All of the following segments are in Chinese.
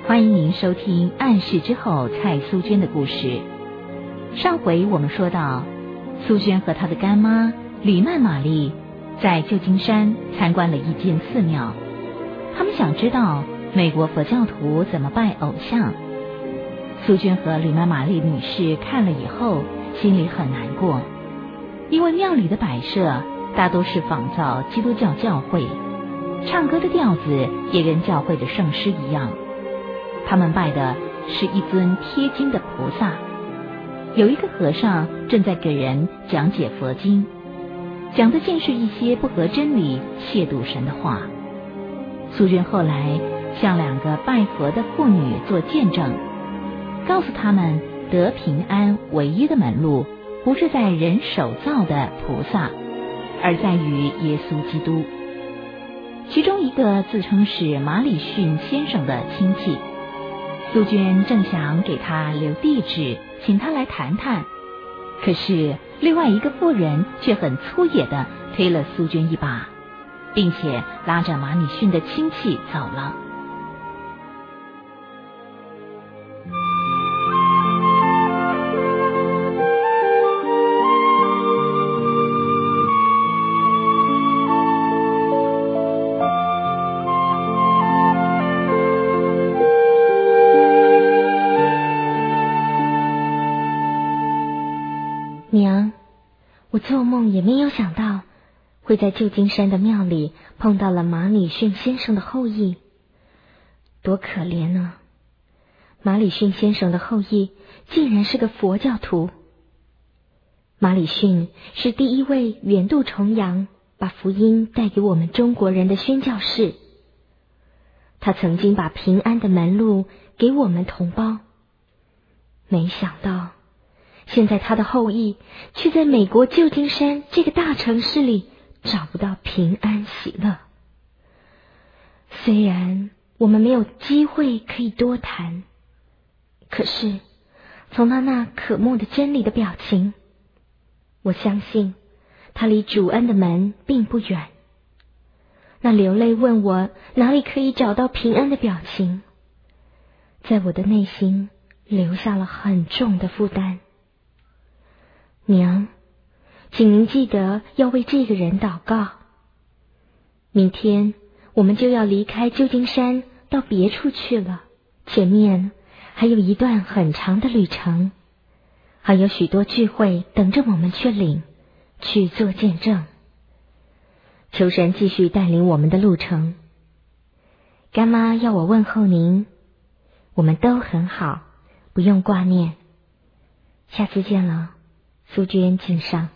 欢迎您收听暗示之后蔡苏娟的故事。上回我们说到，苏娟和她的干妈吕曼玛丽在旧金山参观了一间寺庙，他们想知道美国佛教徒怎么拜偶像。苏娟和吕曼玛丽女士看了以后心里很难过，因为庙里的摆设大都是仿照基督教教会，唱歌的调子也跟教会的圣诗一样。他们拜的是一尊贴金的菩萨，有一个和尚正在给人讲解佛经，讲的尽是一些不合真理、亵渎神的话。苏娟后来向2个拜佛的妇女做见证，告诉他们得平安唯一的门路不是在人手造的菩萨，而在于耶稣基督。其中一个自称是马里逊先生的亲戚，苏娟正想给他留地址，请他来谈谈，可是另外一个妇人却很粗野地推了苏娟一把，并且拉着马里逊的亲戚走了。 娘，我做梦也没有想到会在旧金山的庙里碰到了马里逊先生的后裔，多可怜啊！马里逊先生的后裔竟然是个佛教徒。马里逊是第一位远渡重洋把福音带给我们中国人的宣教士，他曾经把平安的门路给我们同胞，没想到现在他的后裔却在美国旧金山这个大城市里找不到平安喜乐。虽然我们没有机会可以多谈，可是从他那渴慕的真理的表情，我相信他离主恩的门并不远。那流泪问我哪里可以找到平安的表情，在我的内心留下了很重的负担。娘，请您记得要为这个人祷告。明天我们就要离开旧金山到别处去了，前面还有一段很长的旅程，还有许多聚会等着我们去领，去做见证。求神继续带领我们的路程。干妈要我问候您，我们都很好，不用挂念。下次见了，苏娟敬上。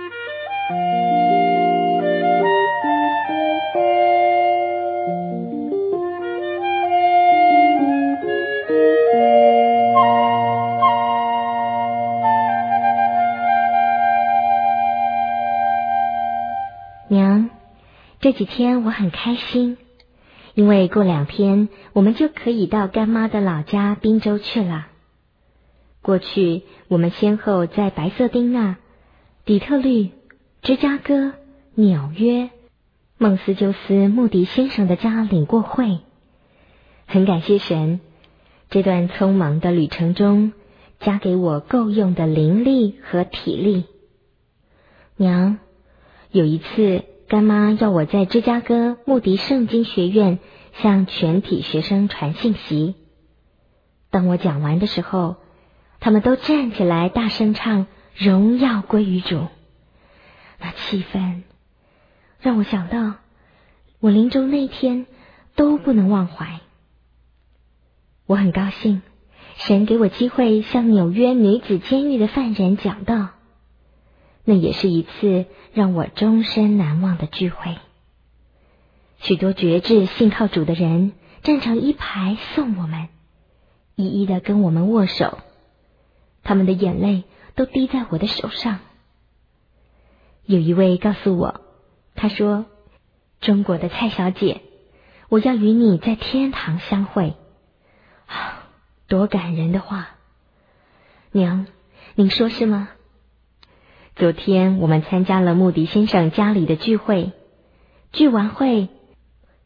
娘，这几天我很开心，因为过2天我们就可以到干妈的老家宾州去了。过去我们先后在白色丁纳、底特律、芝加哥、纽约、孟斯鸠斯穆迪先生的家领过会。很感谢神，这段匆忙的旅程中加给我够用的灵力和体力。娘，有一次干妈要我在芝加哥穆迪圣经学院向全体学生传信息。当我讲完的时候，他们都站起来大声唱荣耀归于主。那气氛让我想到我临终那天都不能忘怀。我很高兴神给我机会向纽约女子监狱的犯人讲道，那也是一次让我终身难忘的聚会。许多决志信靠主的人站成一排送我们，一一的跟我们握手，他们的眼泪都滴在我的手上。有一位告诉我，他说，中国的蔡小姐，我要与你在天堂相会。多感人的话！娘，您说是吗？昨天我们参加了穆迪先生家里的聚会，聚完会，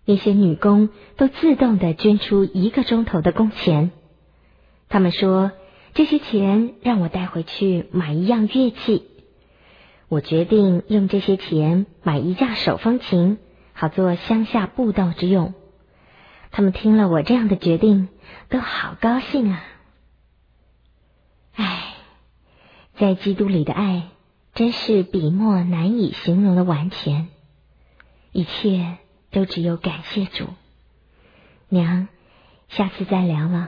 那些女工都自动地捐出1个钟头的工钱。他们说这些钱让我带回去买一样乐器。我决定用这些钱买一架手风琴，好做乡下布道之用。他们听了我这样的决定，都好高兴啊！唉，在基督里的爱真是笔墨难以形容的完全，一切都只有感谢主。娘，下次再聊了。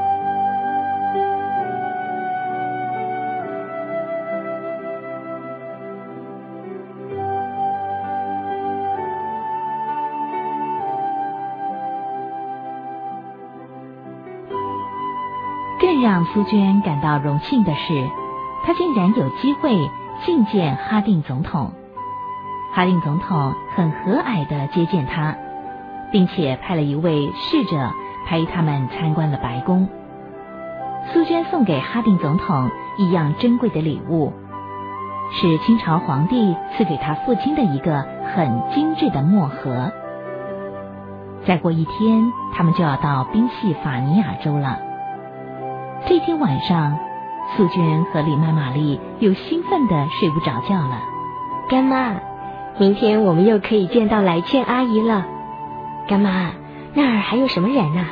更让苏娟感到荣幸的是，她竟然有机会觐见哈定总统。哈定总统很和蔼地接见她，并且派了一位侍者陪他们参观了白宫。苏娟送给哈定总统一样珍贵的礼物，是清朝皇帝赐给他父亲的一个很精致的墨盒。再过1天，他们就要到宾夕法尼亚州了。这天晚上，苏娟和李曼玛丽又兴奋地睡不着觉了。 干妈，明天我们又可以见到来倩阿姨了。干妈，那儿还有什么人啊？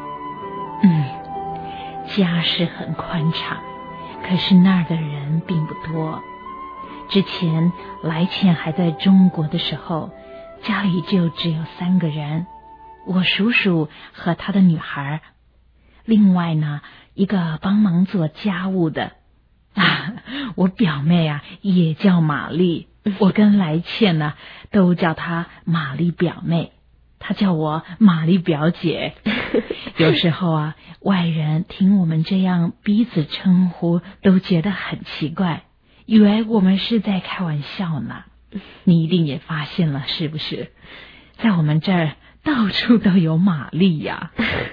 家是很宽敞，可是那儿的人并不多。之前来倩还在中国的时候，家里就只有3个人，我叔叔和他的女孩，另外呢一个帮忙做家务的。我表妹啊也叫玛丽，我跟来倩呢都叫她玛丽表妹，她叫我玛丽表姐。有时候啊，外人听我们这样彼此称呼都觉得很奇怪，以为我们是在开玩笑呢。你一定也发现了是不是？在我们这儿到处都有玛丽呀。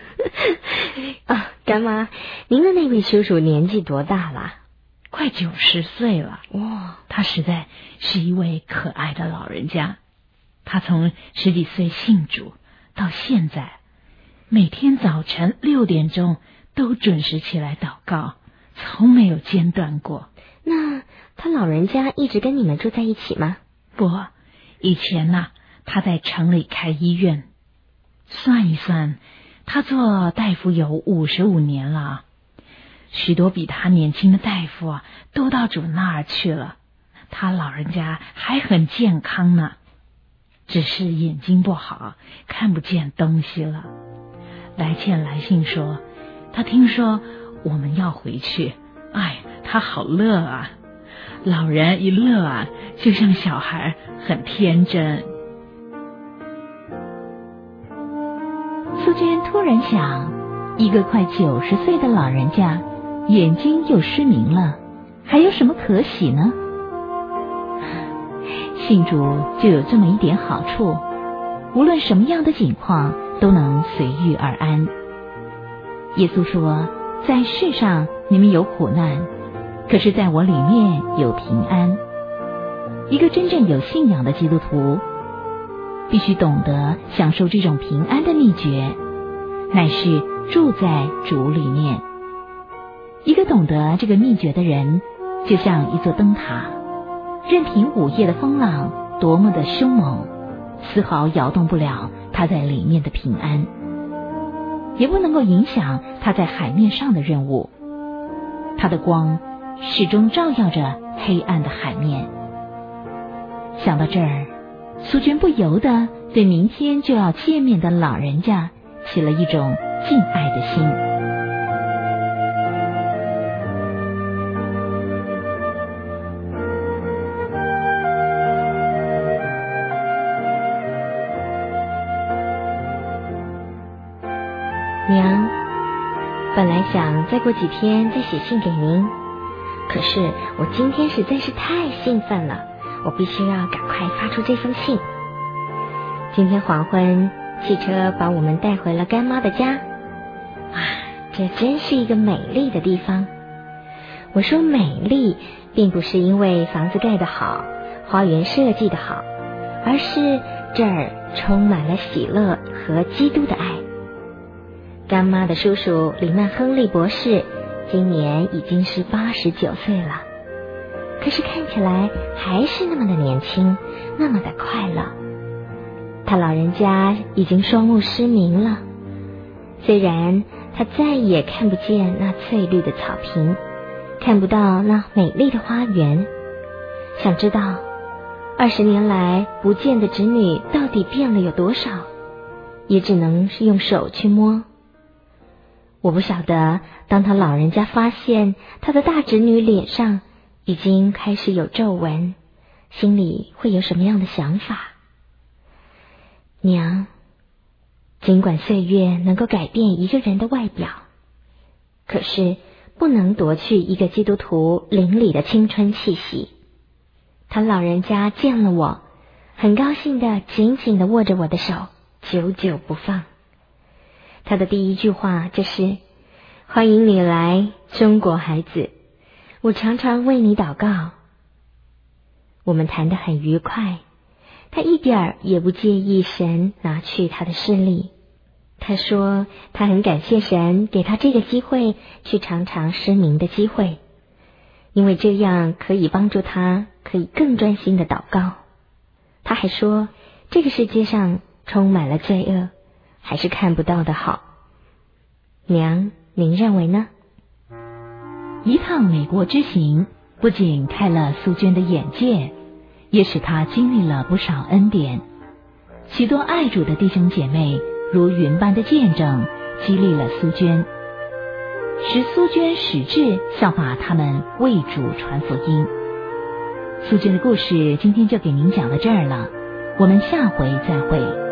干妈，您的那位叔叔年纪多大了？ 快90岁了。 哇， 他实在是一位可爱的老人家。他从10几岁信主到现在，每天早晨6点钟都准时起来祷告，从没有间断过。 那他老人家一直跟你们住在一起吗？ 不，以前呢，他在城里开医院。算一算，他做大夫有55年了，许多比他年轻的大夫啊，都到主那儿去了。他老人家还很健康呢，只是眼睛不好，看不见东西了。来倩来信说，他听说我们要回去，他好乐啊！老人一乐啊，就像小孩，很天真。 苏娟突然想，一个快90岁的老人家，眼睛又失明了，还有什么可喜呢？信主就有这么一点好处，无论什么样的境况都能随遇而安。耶稣说，在世上你们有苦难，可是在我里面有平安。一个真正有信仰的基督徒必须懂得享受这种平安的秘诀，乃是住在主里面。一个懂得这个秘诀的人，就像一座灯塔，任凭午夜的风浪多么的凶猛，丝毫摇动不了他在里面的平安，也不能够影响他在海面上的任务。他的光始终照耀着黑暗的海面。想到这儿，苏娟不由得对明天就要见面的老人家起了一种敬爱的心。 娘，本来想再过几天再写信给您，可是我今天实在是太兴奋了，我必须要赶快发出这封信。今天黄昏，汽车把我们带回了干妈的家。这真是一个美丽的地方。我说美丽，并不是因为房子盖得好，花园设计得好，而是这儿充满了喜乐和基督的爱。干妈的叔叔里曼·亨利博士今年已经是89岁了，可是看起来还是那么的年轻，那么的快乐。他老人家已经双目失明了，虽然他再也看不见那翠绿的草坪，看不到那美丽的花园。想知道20年来不见的侄女到底变了有多少，也只能是用手去摸。我不晓得当他老人家发现他的大侄女脸上已经开始有皱纹，心里会有什么样的想法。娘，尽管岁月能够改变一个人的外表，可是不能夺去一个基督徒灵里的青春气息。他老人家见了我，很高兴地紧紧地握着我的手，久久不放。他的第一句话就是：“欢迎你来，中国孩子，我常常为你祷告。”我们谈得很愉快，他一点儿也不介意神拿去他的视力。他说他很感谢神给他这个机会去尝尝失明的机会，因为这样可以帮助他可以更专心的祷告。他还说这个世界上充满了罪恶，还是看不到的好。娘，您认为呢？ 一趟美国之行不仅开了苏娟的眼界，也使她经历了不少恩典。许多爱主的弟兄姐妹如云般的见证，激励了苏娟，使苏娟始志效法他们为主传福音。苏娟的故事今天就给您讲到这儿了，我们下回再会。